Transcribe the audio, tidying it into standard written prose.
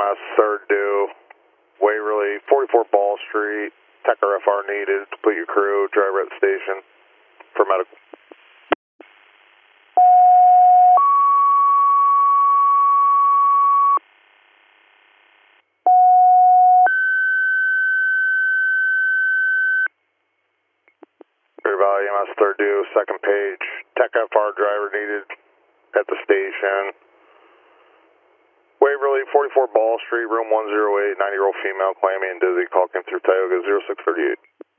EMS, third due, Waverly, 44 Ball Street, Tech RFR needed, complete your crew, driver at the station for medical. Greater Valley EMS, third due, second page, Tech FR driver needed at the station. Waverly, 44 Ball Street, room 108, 90-year-old female, clammy and dizzy, call came through Tioga 0638.